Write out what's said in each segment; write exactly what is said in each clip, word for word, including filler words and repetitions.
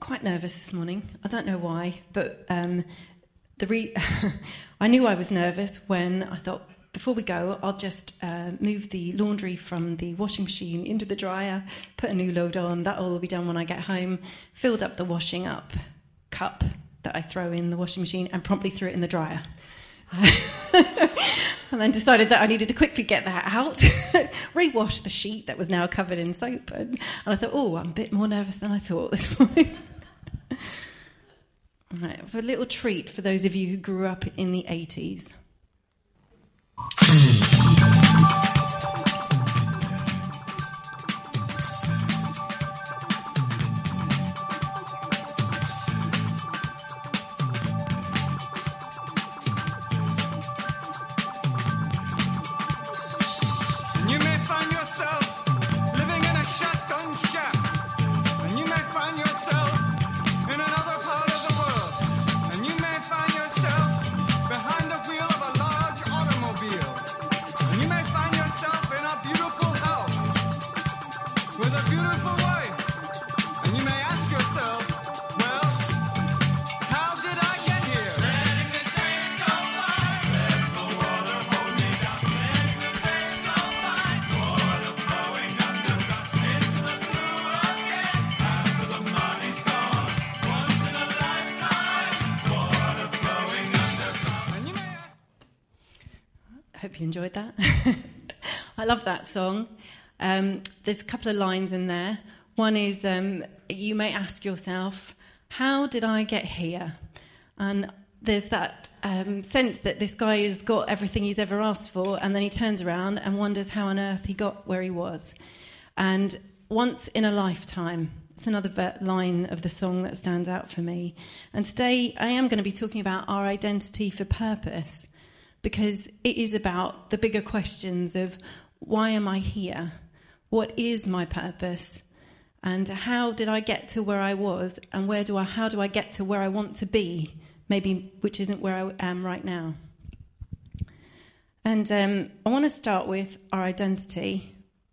quite nervous this morning. I don't know why, but um, the re- I knew I was nervous when I thought, before we go, I'll just uh, move the laundry from the washing machine into the dryer, put a new load on. That all will be done when I get home. Filled up the washing up cup that I throw in the washing machine and promptly threw it in the dryer. And then decided that I needed to quickly get that out, re-wash the sheet that was now covered in soap. And, and I thought, oh, I'm a bit more nervous than I thought this morning. Right, for a little treat for those of you who grew up in the eighties. Hope you enjoyed that. I love that song. Um, there's a couple of lines in there. One is, um, you may ask yourself, how did I get here? And there's that um, sense that this guy has got everything he's ever asked for, and then he turns around and wonders how on earth he got where he was. And once in a lifetime, it's another ver- line of the song that stands out for me. And today I am going to be talking about our identity for purpose, because it is about the bigger questions of why am I here? What is my purpose? And how did I get to where I was? And where do I? How do I get to where I want to be? Maybe which isn't where I am right now. And um, I want to start with our identity.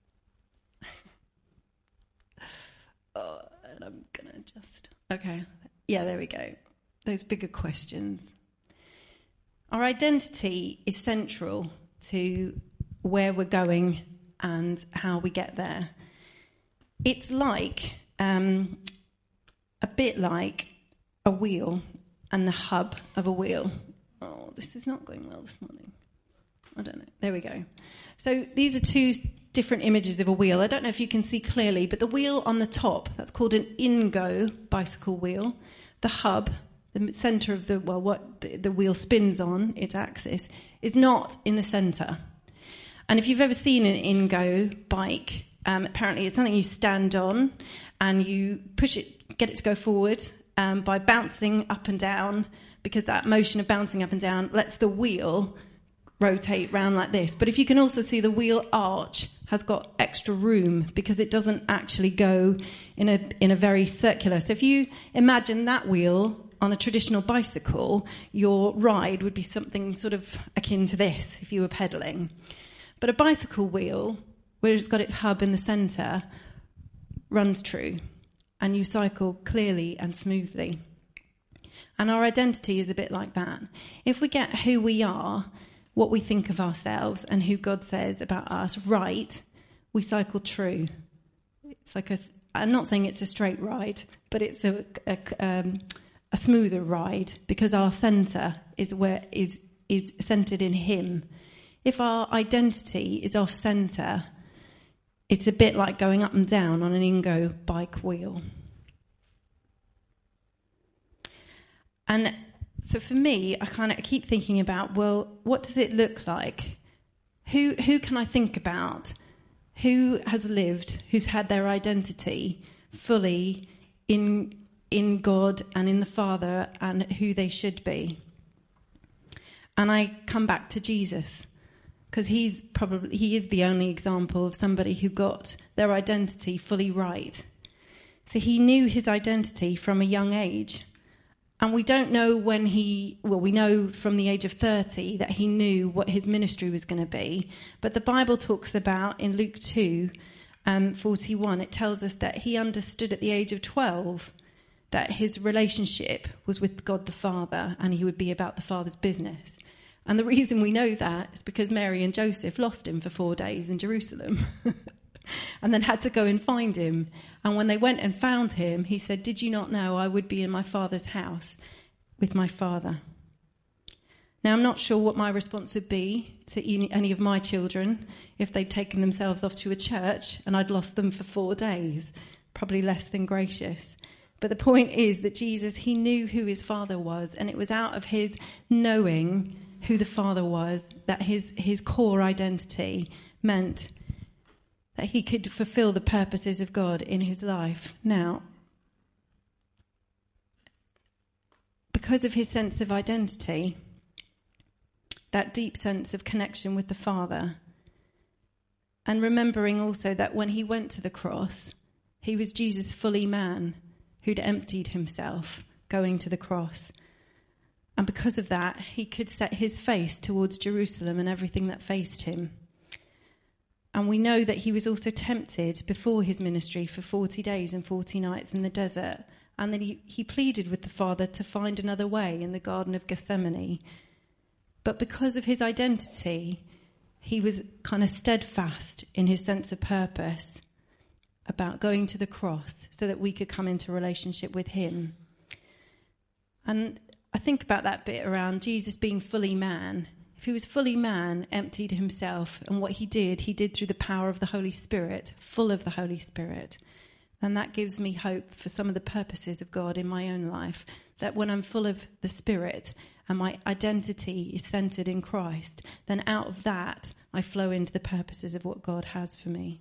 oh, and I'm gonna just okay. Yeah, there we go. Those bigger questions. Our identity is central to where we're going and how we get there. It's like, um, a bit like a wheel and the hub of a wheel. Oh, this is not going well this morning. I don't know. There we go. So these are two different images of a wheel. I don't know if you can see clearly, but the wheel on the top, that's called an in-go bicycle wheel. The hub, the centre of the, well, what the, the wheel spins on, its axis, is not in the centre. And if you've ever seen an in-go bike, um, apparently it's something you stand on and you push it, get it to go forward um, by bouncing up and down, because that motion of bouncing up and down lets the wheel rotate round like this. But if you can also see, the wheel arch has got extra room because it doesn't actually go in a in a very circular. So if you imagine that wheel on a traditional bicycle, your ride would be something sort of akin to this if you were pedalling. But a bicycle wheel, where it's got its hub in the centre, runs true, and you cycle clearly and smoothly. And our identity is a bit like that. If we get who we are, what we think of ourselves, and who God says about us right, we cycle true. It's like a, I'm not saying it's a straight ride, but it's a, a, um, a smoother ride, because our centre is where is is centred in Him. If our identity is off centre, it's a bit like going up and down on an in-go bike wheel. And so for me, I kind of keep thinking about, well, what does it look like? Who who can I think about? Who has lived, who's had their identity fully in in God and in the Father and who they should be? And I come back to Jesus, because he's probably he is the only example of somebody who got their identity fully right. So he knew his identity from a young age. And we don't know when he, well, we know from the age of thirty that he knew what his ministry was going to be. But the Bible talks about, in Luke two, um, forty-one, it tells us that he understood at the age of twelve that his relationship was with God the Father and he would be about the Father's business. And the reason we know that is because Mary and Joseph lost him for four days in Jerusalem and then had to go and find him. And when they went and found him, he said, "Did you not know I would be in my Father's house with my Father?" Now, I'm not sure what my response would be to any of my children if they'd taken themselves off to a church and I'd lost them for four days. Probably less than gracious. But the point is that Jesus, he knew who his Father was, and it was out of his knowing who the Father was that his, his core identity meant that he could fulfill the purposes of God in his life. Now, because of his sense of identity, that deep sense of connection with the Father, and remembering also that when he went to the cross, he was Jesus fully man who'd emptied himself going to the cross. And because of that, he could set his face towards Jerusalem and everything that faced him. And we know that he was also tempted before his ministry for forty days and forty nights in the desert. And then he, he pleaded with the Father to find another way in the Garden of Gethsemane. But because of his identity, he was kind of steadfast in his sense of purpose about going to the cross so that we could come into relationship with him. And I think about that bit around Jesus being fully man. If he was fully man, emptied himself, and what he did, he did through the power of the Holy Spirit, full of the Holy Spirit. And that gives me hope for some of the purposes of God in my own life, that when I'm full of the Spirit and my identity is centered in Christ, then out of that I flow into the purposes of what God has for me.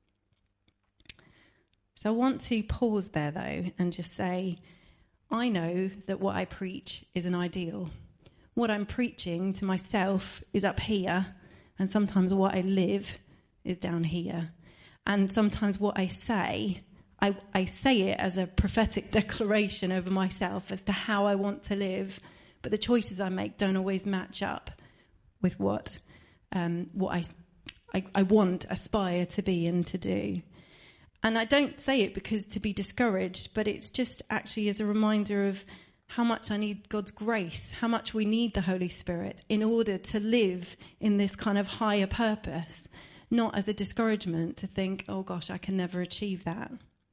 So I want to pause there, though, and just say, I know that what I preach is an ideal. What I'm preaching to myself is up here, and sometimes what I live is down here. And sometimes what I say, I, I say it as a prophetic declaration over myself as to how I want to live, but the choices I make don't always match up with what um, what I, I I want, aspire to be and to do. And I don't say it because to be discouraged, but it's just actually as a reminder of how much I need God's grace, how much we need the Holy Spirit in order to live in this kind of higher purpose, not as a discouragement to think, oh gosh, I can never achieve that.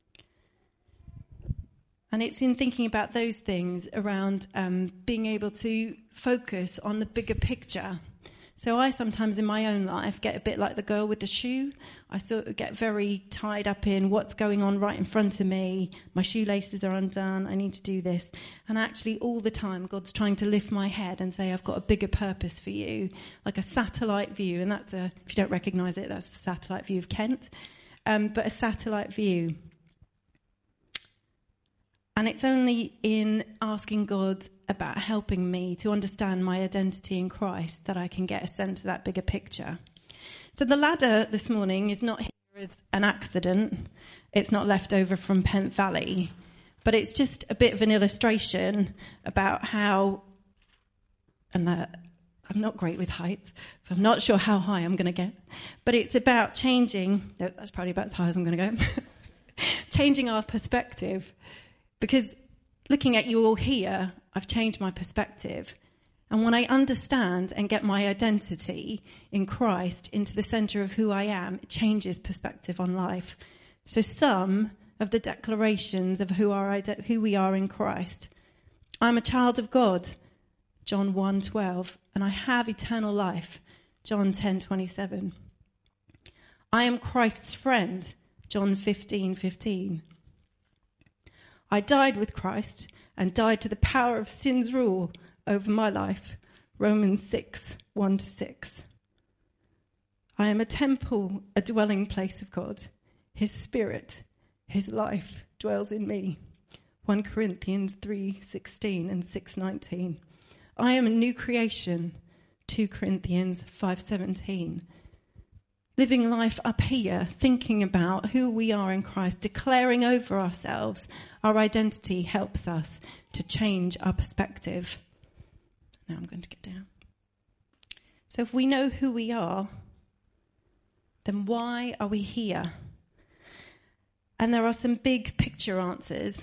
And it's in thinking about those things around um, being able to focus on the bigger picture. So I sometimes in my own life get a bit like the girl with the shoe. I sort of get very tied up in what's going on right in front of me. My shoelaces are undone. I need to do this. And actually all the time God's trying to lift my head and say, I've got a bigger purpose for you, like a satellite view. And that's a, if you don't recognise it, that's the satellite view of Kent. Um, but a satellite view. And it's only in asking God about helping me to understand my identity in Christ that I can get a sense of that bigger picture. So the ladder this morning is not here as an accident. It's not left over from Pent Valley. But it's just a bit of an illustration about how, and that I'm not great with heights, so I'm not sure how high I'm going to get. But it's about changing, no, that's probably about as high as I'm going to go, changing our perspective. Because looking at you all here, I've changed my perspective. And when I understand and get my identity in Christ into the centre of who I am, it changes perspective on life. So some of the declarations of who, our, who we are in Christ. I'm a child of God, John one twelve, and I have eternal life, John ten twenty-seven. I am Christ's friend, John fifteen fifteen. I died with Christ and died to the power of sin's rule over my life. Romans six, one to six. I am a temple, a dwelling place of God. His spirit, his life dwells in me. First Corinthians three sixteen and six nineteen. I am a new creation. Second Corinthians five seventeen. Living life up here, thinking about who we are in Christ, declaring over ourselves, our identity helps us to change our perspective. Now I'm going to get down. So if we know who we are, then why are we here? And there are some big picture answers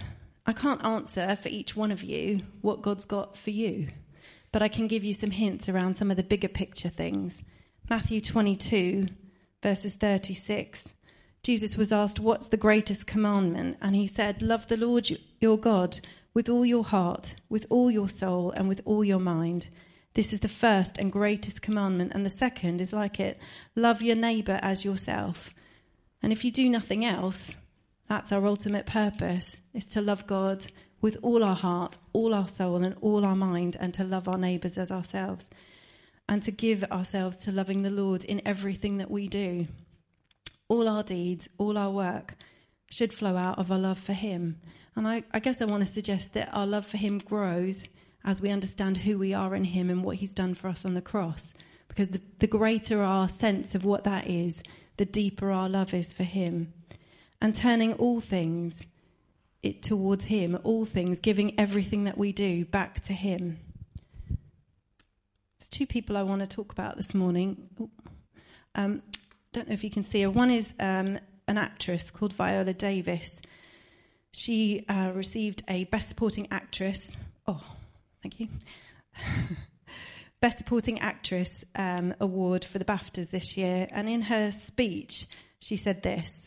I can't answer for each one of you what God's got for you, but I can give you some hints around some of the bigger picture things. Matthew twenty-two, verses thirty-six. Jesus was asked, what's the greatest commandment? And he said, love the Lord your God with all your heart, with all your soul, and with all your mind. This is the first and greatest commandment. And the second is like it. Love your neighbour as yourself. And if you do nothing else, that's our ultimate purpose, is to love God with all our heart, all our soul, and all our mind, and to love our neighbours as ourselves, and to give ourselves to loving the Lord in everything that we do. All our deeds, all our work should flow out of our love for him. And I, I guess I want to suggest that our love for him grows as we understand who we are in him and what he's done for us on the cross. Because the, the greater our sense of what that is, the deeper our love is for him. And turning all things it towards him, all things, giving everything that we do back to him. There's two people I want to talk about this morning. Um, don't know if you can see her. One is um, an actress called Viola Davis. She uh, received a Best Supporting Actress. Oh, thank you. Best Supporting Actress um, award for the BAFTAs this year. And in her speech, she said this.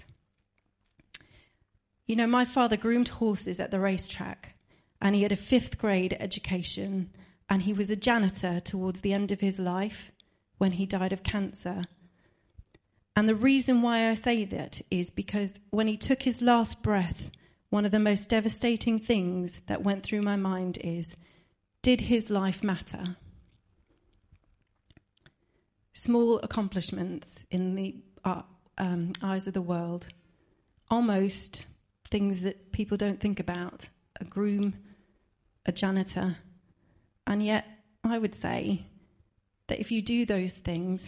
You know, my father groomed horses at the racetrack, and he had a fifth grade education, and he was a janitor towards the end of his life when he died of cancer. And the reason why I say that is because when he took his last breath, one of the most devastating things that went through my mind is, did his life matter? Small accomplishments in the uh, um, eyes of the world, almost things that people don't think about, a groom, a janitor. And yet I would say that if you do those things,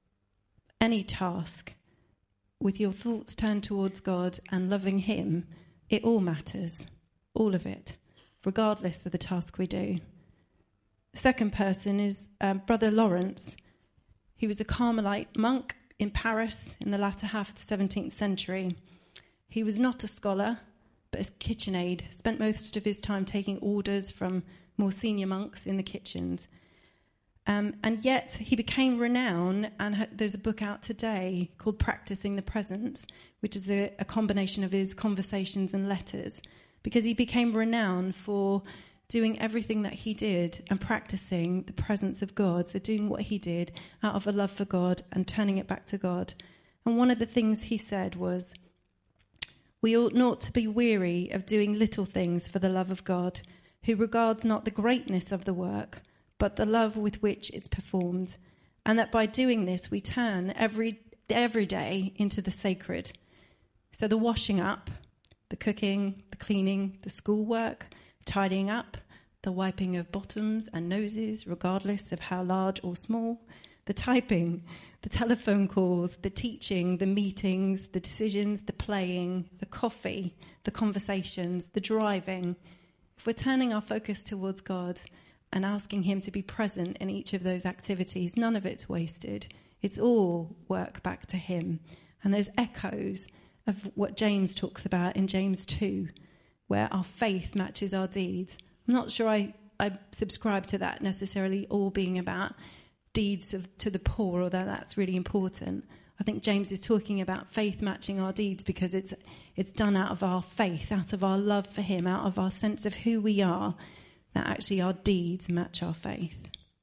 any task, with your thoughts turned towards God and loving him, it all matters, all of it, regardless of the task we do. The second person is um, Brother Lawrence. He was a Carmelite monk in Paris in the latter half of the seventeenth century. He was not a scholar, but as KitchenAid, spent most of his time taking orders from more senior monks in the kitchens. Um, and yet he became renowned, and ha- there's a book out today called Practicing the Presence, which is a, a combination of his conversations and letters, because he became renowned for doing everything that he did and practicing the presence of God, so doing what he did out of a love for God and turning it back to God. And one of the things he said was, we ought not to be weary of doing little things for the love of God, who regards not the greatness of the work, but the love with which it's performed, and that by doing this we turn every every day into the sacred. So the washing up, the cooking, the cleaning, the schoolwork, tidying up, the wiping of bottoms and noses, regardless of how large or small, the typing, the telephone calls, the teaching, the meetings, the decisions, the playing, the coffee, the conversations, the driving. If we're turning our focus towards God and asking him to be present in each of those activities, none of it's wasted. It's all work back to him. And there's echoes of what James talks about in James two, where our faith matches our deeds. I'm not sure I, I subscribe to that necessarily all being about deeds of, to the poor, although that's really important. I think James is talking about faith matching our deeds because it's it's done out of our faith, out of our love for him, out of our sense of who we are, that actually our deeds match our faith.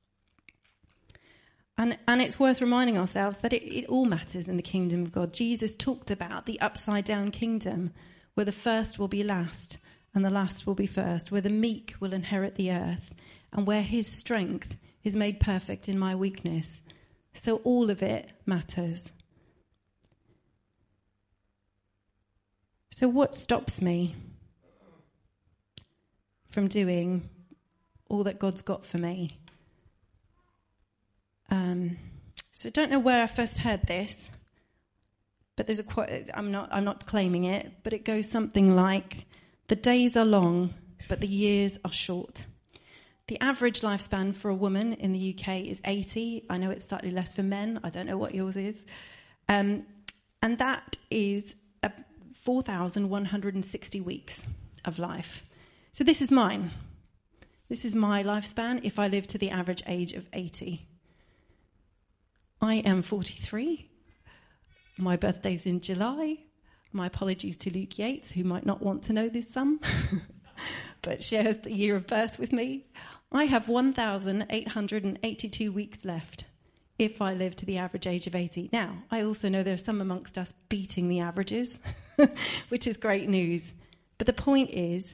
And and it's worth reminding ourselves that it, it all matters in the kingdom of God. Jesus talked about the upside down kingdom, where the first will be last and the last will be first, where the meek will inherit the earth, and where his strength is made perfect in my weakness. So all of it matters. So what stops me from doing all that God's got for me? Um, so I don't know where I first heard this, but there's a quote. I'm not. I'm not claiming it, but it goes something like, "The days are long, but the years are short." The average lifespan for a woman in the U K is eighty. I know it's slightly less for men. I don't know what yours is. Um, and that is four thousand one hundred sixty weeks of life. So this is mine. This is my lifespan if I live to the average age of eighty. I am forty-three. My birthday's in July. My apologies to Luke Yates, who might not want to know this sum, but shares the year of birth with me. I have one thousand eight hundred eighty-two weeks left if I live to the average age of eighty. Now, I also know there are some amongst us beating the averages, which is great news. But the point is,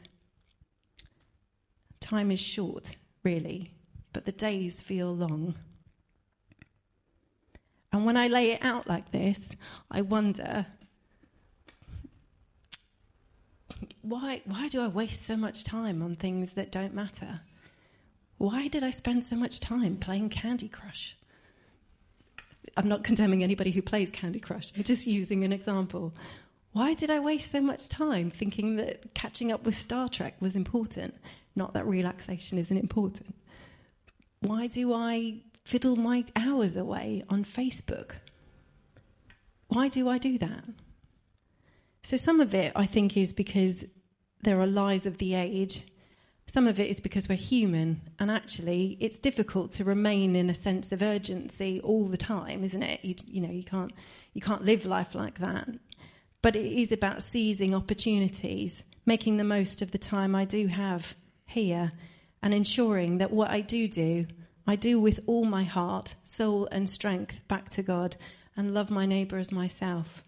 time is short, really, but the days feel long. And when I lay it out like this, I wonder, why, why do I waste so much time on things that don't matter? Why did I spend so much time playing Candy Crush? I'm not condemning anybody who plays Candy Crush. I'm just using an example. Why did I waste so much time thinking that catching up with Star Trek was important? Not that relaxation isn't important. Why do I fiddle my hours away on Facebook? Why do I do that? So some of it, I think, is because there are lies of the age. Some of it is because we're human, and actually it's difficult to remain in a sense of urgency all the time, isn't it? You, you know, you can't you can't live life like that. But it is about seizing opportunities, making the most of the time I do have here, and ensuring that what I do do, I do with all my heart, soul and strength back to God, and love my neighbour as myself.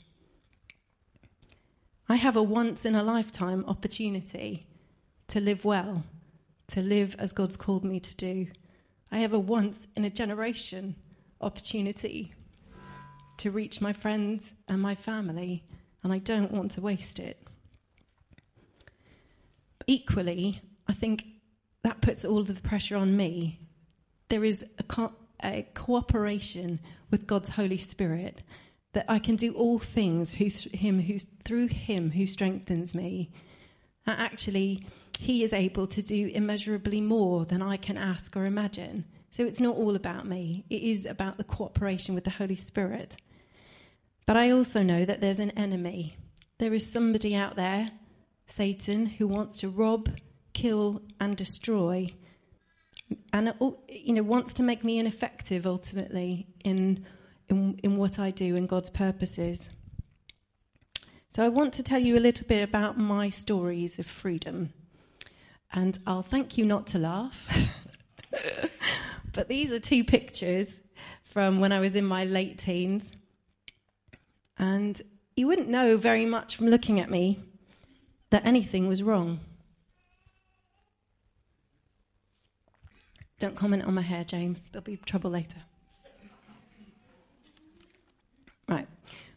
I have a once-in-a-lifetime opportunity to live well, to live as God's called me to do. I have a once-in-a-generation opportunity to reach my friends and my family, and I don't want to waste it. But equally, I think that puts all of the pressure on me. There is a, co- a cooperation with God's Holy Spirit that I can do all things who th- him who's through him who strengthens me. That actually, he is able to do immeasurably more than I can ask or imagine. So it's not all about me. It is about the cooperation with the Holy Spirit. But I also know that there's an enemy. There is somebody out there, Satan, who wants to rob, kill, and destroy, and you know wants to make me ineffective ultimately in in, in what I do and God's purposes. So I want to tell you a little bit about my stories of freedom. And I'll thank you not to laugh. But these are two pictures from when I was in my late teens. And you wouldn't know very much from looking at me that anything was wrong. Don't comment on my hair, James. There'll be trouble later. Right.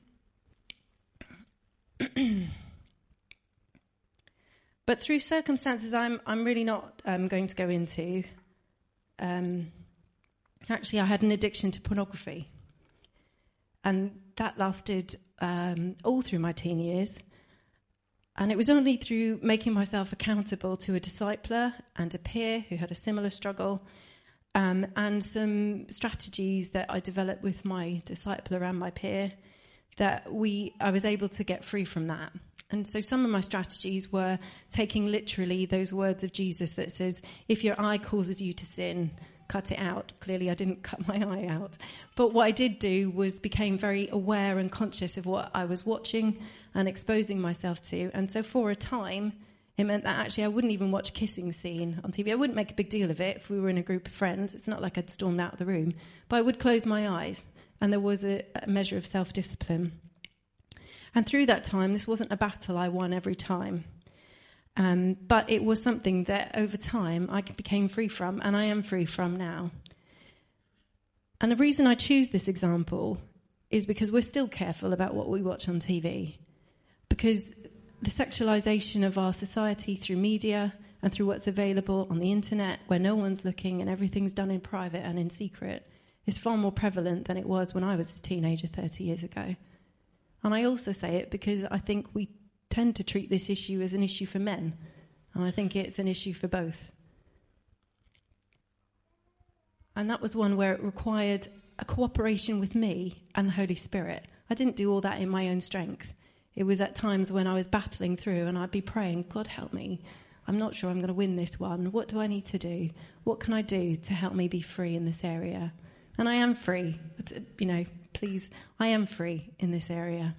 But through circumstances I'm I'm really not um, going to go into, um, actually I had an addiction to pornography. And that lasted um, all through my teen years. And it was only through making myself accountable to a discipler and a peer who had a similar struggle, um, and some strategies that I developed with my discipler and my peer, that we I was able to get free from that. And so some of my strategies were taking literally those words of Jesus that says, if your eye causes you to sin, cut it out. Clearly I didn't cut my eye out. But what I did do was became very aware and conscious of what I was watching and exposing myself to. And so for a time, it meant that actually I wouldn't even watch a kissing scene on T V. I wouldn't make a big deal of it if we were in a group of friends. It's not like I'd stormed out of the room. But I would close my eyes. And there was a, a measure of self-discipline. And through that time, this wasn't a battle I won every time. Um, but it was something that over time I became free from, and I am free from now. And the reason I choose this example is because we're still careful about what we watch on T V. Because the sexualization of our society through media and through what's available on the internet, where no one's looking and everything's done in private and in secret, is far more prevalent than it was when I was a teenager thirty years ago. And I also say it because I think we tend to treat this issue as an issue for men. And I think it's an issue for both. And that was one where it required a cooperation with me and the Holy Spirit. I didn't do all that in my own strength. It was at times when I was battling through and I'd be praying, God help me. I'm not sure I'm going to win this one. What do I need to do? What can I do to help me be free in this area? And I am free. You know, please, I am free in this area.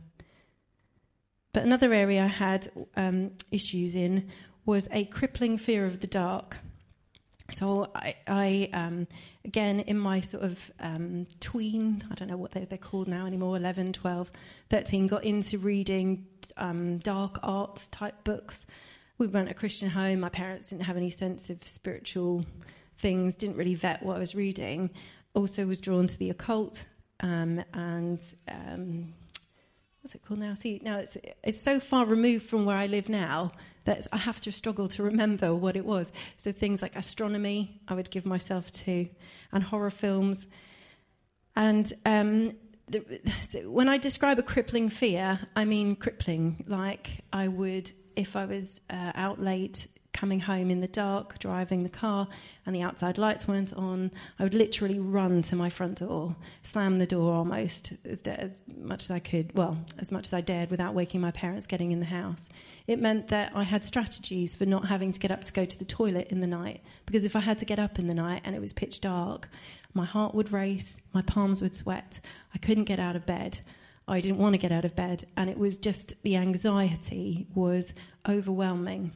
But another area I had um, issues in was a crippling fear of the dark. So I, I um, again, in my sort of um, tween, I don't know what they're, they're called now anymore, eleven, twelve, thirteen, got into reading um, dark arts type books. We weren't a Christian home. My parents didn't have any sense of spiritual things, didn't really vet what I was reading. Also was drawn to the occult um, and... Um, what's it called now? See, now it's it's so far removed from where I live now that I have to struggle to remember what it was. So things like astronomy, I would give myself to, and horror films. And um, the, so when I describe a crippling fear, I mean crippling. Like I would, if I was uh, out late, coming home in the dark, driving the car, and the outside lights weren't on, I would literally run to my front door, slam the door almost as, as much as I could, well, as much as I dared without waking my parents getting in the house. It meant that I had strategies for not having to get up to go to the toilet in the night, because if I had to get up in the night and it was pitch dark, my heart would race, my palms would sweat, I couldn't get out of bed. I didn't want to get out of bed, and it was just, the anxiety was overwhelming.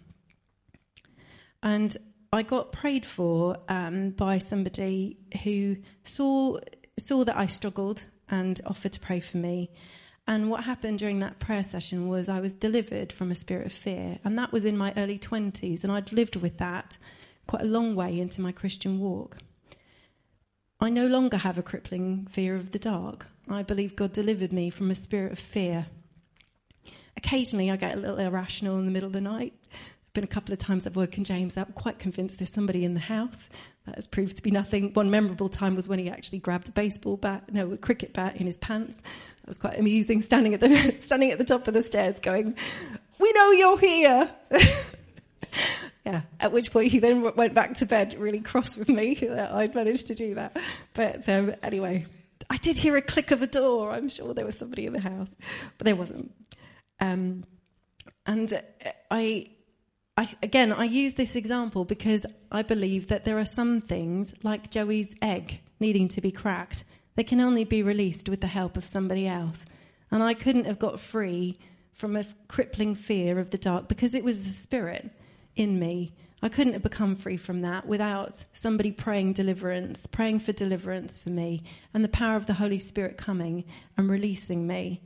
And I got prayed for um, by somebody who saw saw that I struggled and offered to pray for me. And what happened during that prayer session was I was delivered from a spirit of fear. And that was in my early twenties. And I'd lived with that quite a long way into my Christian walk. I no longer have a crippling fear of the dark. I believe God delivered me from a spirit of fear. Occasionally I get a little irrational in the middle of the night. Been a couple of times I've woken James up, quite convinced there's somebody in the house. That has proved to be nothing. One memorable time was when he actually grabbed a baseball bat, no, a cricket bat in his pants. That was quite amusing, standing at the standing at the top of the stairs going, "We know you're here." Yeah, at which point he then went back to bed really cross with me that I'd managed to do that. But um, anyway, I did hear a click of a door. I'm sure there was somebody in the house, but there wasn't. Um, and I... I, again, I use this example because I believe that there are some things, like Joey's egg needing to be cracked, that can only be released with the help of somebody else. And I couldn't have got free from a crippling fear of the dark because it was a spirit in me. I couldn't have become free from that without somebody praying deliverance, praying for deliverance for me, and the power of the Holy Spirit coming and releasing me.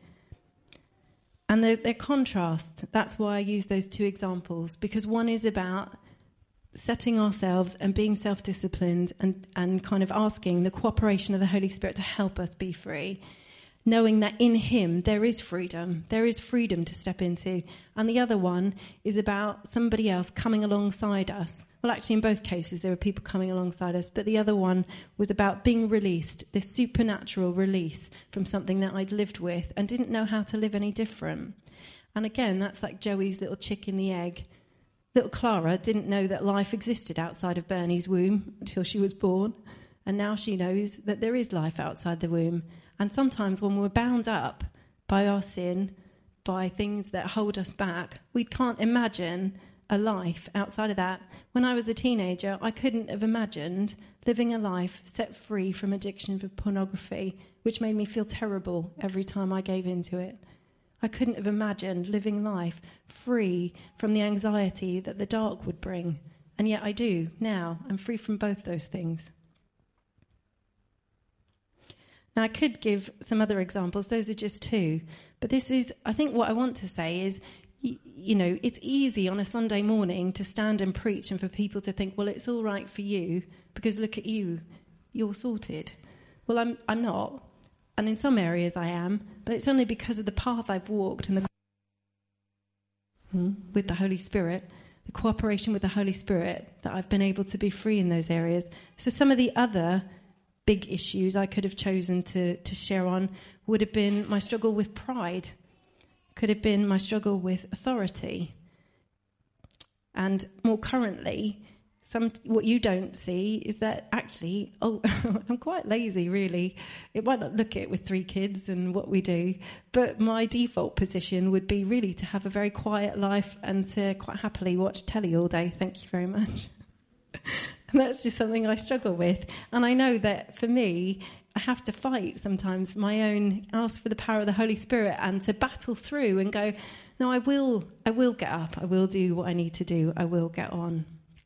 And they're, they're contrast. That's why I use those two examples, because one is about setting ourselves and being self-disciplined and, and kind of asking the cooperation of the Holy Spirit to help us be free, knowing that in him there is freedom. There is freedom to step into. And the other one is about somebody else coming alongside us. Well, actually, in both cases, there were people coming alongside us. But the other one was about being released, this supernatural release from something that I'd lived with and didn't know how to live any different. And again, that's like Joey's little chick in the egg. Little Clara didn't know that life existed outside of Bernie's womb until she was born. And now she knows that there is life outside the womb. And sometimes when we're bound up by our sin, by things that hold us back, we can't imagine a life outside of that. When I was a teenager, I couldn't have imagined living a life set free from addiction for pornography, which made me feel terrible every time I gave into it. I couldn't have imagined living life free from the anxiety that the dark would bring. And yet I do now. I'm free from both those things. Now, I could give some other examples. Those are just two. But this is, I think what I want to say is, you, you know, it's easy on a Sunday morning to stand and preach and for people to think, well, it's all right for you because look at you, you're sorted. Well, I'm I'm not. And in some areas I am, but it's only because of the path I've walked and the with the Holy Spirit, the cooperation with the Holy Spirit, that I've been able to be free in those areas. So some of the other big issues I could have chosen to, to share on would have been my struggle with pride, could have been my struggle with authority. And more currently, some what you don't see is that actually, oh, I'm quite lazy, really. It might not look it with three kids and what we do, but my default position would be really to have a very quiet life and to quite happily watch telly all day. Thank you very much. And that's just something I struggle with. And I know that for me, I have to fight sometimes my own, ask for the power of the Holy Spirit and to battle through and go, no, I will, I will get up. I will do what I need to do. I will get on.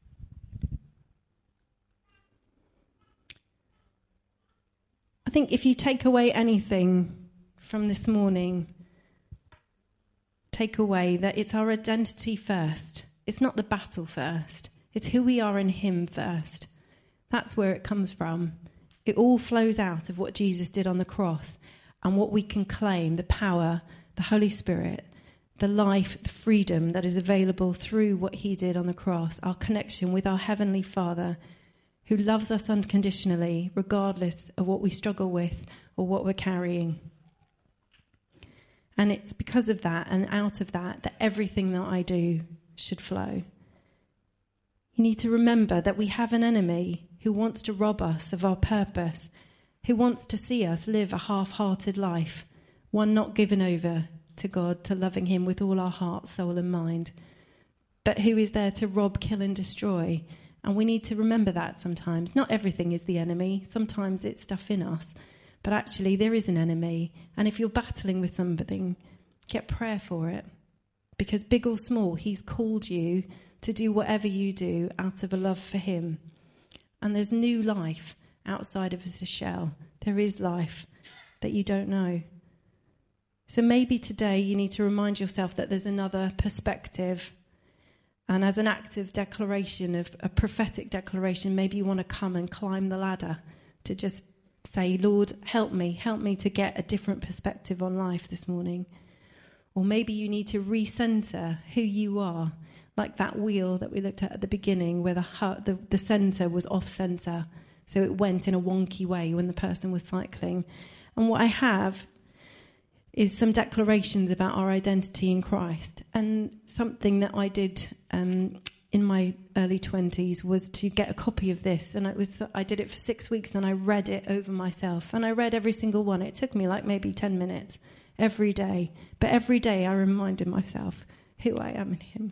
I think if you take away anything from this morning, take away that it's our identity first. It's not the battle first. It's who we are in him first. That's where it comes from. It all flows out of what Jesus did on the cross and what we can claim, the power, the Holy Spirit, the life, the freedom that is available through what he did on the cross, our connection with our Heavenly Father who loves us unconditionally, regardless of what we struggle with or what we're carrying. And it's because of that and out of that that everything that I do should flow. You need to remember that we have an enemy who wants to rob us of our purpose, who wants to see us live a half-hearted life, one not given over to God, to loving him with all our heart, soul and mind, but who is there to rob, kill and destroy. And we need to remember that sometimes. Not everything is the enemy. Sometimes it's stuff in us. But actually there is an enemy. And if you're battling with something, get prayer for it. Because big or small, he's called you to do whatever you do out of a love for him. And there's new life outside of us, a shell. There is life that you don't know. So maybe today you need to remind yourself that there's another perspective. And as an act of declaration, of a prophetic declaration, maybe you want to come and climb the ladder to just say, Lord, help me, help me to get a different perspective on life this morning. Or maybe you need to recenter who you are, like that wheel that we looked at at the beginning where the the, the centre was off-centre, so it went in a wonky way when the person was cycling. And what I have is some declarations about our identity in Christ. And something that I did um, in my early twenties was to get a copy of this. And it was I did it for six weeks and I read it over myself. And I read every single one. It took me like maybe ten minutes every day. But every day I reminded myself who I am in him.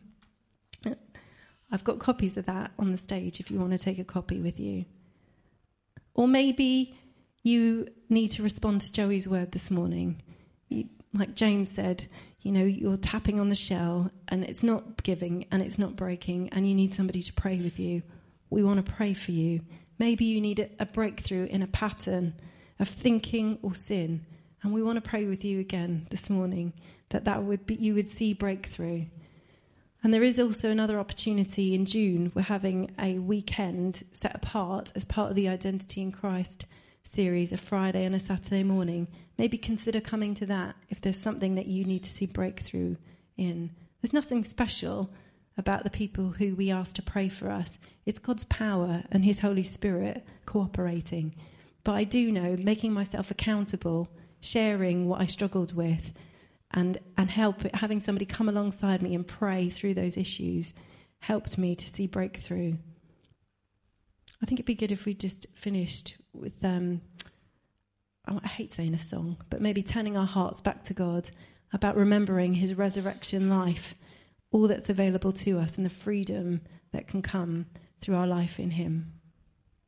I've got copies of that on the stage if you want to take a copy with you. Or maybe you need to respond to Joey's word this morning. You, like James said, you know, you're tapping on the shell and it's not giving and it's not breaking and you need somebody to pray with you. We want to pray for you. Maybe you need a, a breakthrough in a pattern of thinking or sin. And we want to pray with you again this morning that that would be, you would see breakthrough. And there is also another opportunity in June. We're having a weekend set apart as part of the Identity in Christ series, a Friday and a Saturday morning. Maybe consider coming to that if there's something that you need to see breakthrough in. There's nothing special about the people who we ask to pray for us. It's God's power and his Holy Spirit cooperating. But I do know making myself accountable, sharing what I struggled with, and and help having somebody come alongside me and pray through those issues helped me to see breakthrough. I think it'd be good if we just finished with, um, I hate saying a song, but maybe turning our hearts back to God about remembering his resurrection life, all that's available to us and the freedom that can come through our life in him.